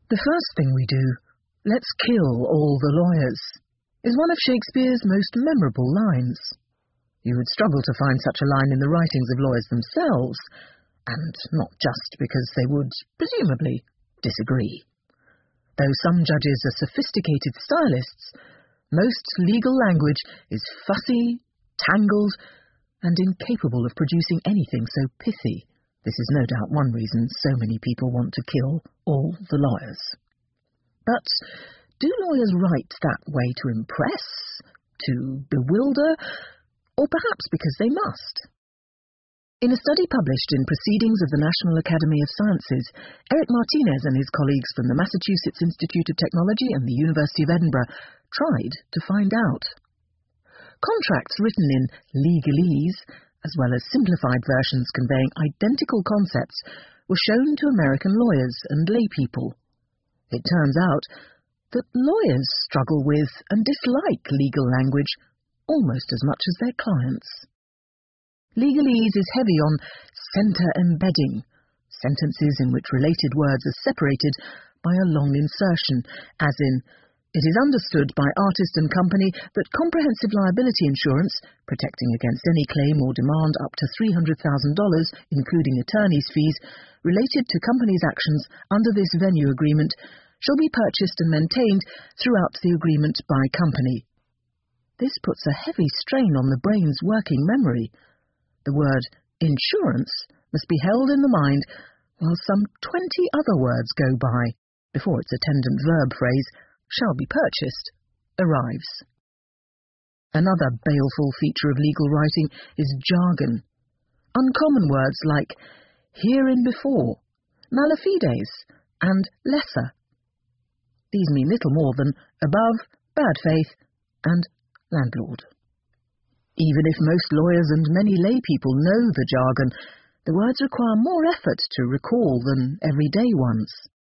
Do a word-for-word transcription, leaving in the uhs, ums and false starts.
The first thing we do, let's kill all the lawyers, is one of Shakespeare's most memorable lines. You would struggle to find such a line in the writings of lawyers themselves, and not just because they would, presumably, disagree. Though some judges are sophisticated stylists, most legal language is fussy, tangled, and incapable of producing anything so pithy. This is no doubt one reason so many people want to kill all the lawyers. But do lawyers write that way to impress, to bewilder, or perhaps because they must? In a study published in Proceedings of the National Academy of Sciences, Eric Martinez and his colleagues from the Massachusetts Institute of Technology and the University of Edinburgh tried to find out. Contracts written in legalese, as well as simplified versions conveying identical concepts, were shown to American lawyers and laypeople. It turns out that lawyers struggle with and dislike legal language almost as much as their clients. Legalese is heavy on centre embedding, sentences in which related words are separated by a long insertion, as in, it is understood by artist and company that comprehensive liability insurance, protecting against any claim or demand up to three hundred thousand dollars, including attorney's fees, related to company's actions under this venue agreement, shall be purchased and maintained throughout the agreement by company. This puts a heavy strain on the brain's working memory. The word insurance must be held in the mind while some twenty other words go by before its attendant verb phrase, shall be purchased, arrives. Another baleful feature of legal writing is jargon. Uncommon words like hereinbefore, malafides, and lesser. These mean little more than above, bad faith, and landlord. Even if most lawyers and many laypeople know the jargon, the words require more effort to recall than everyday ones.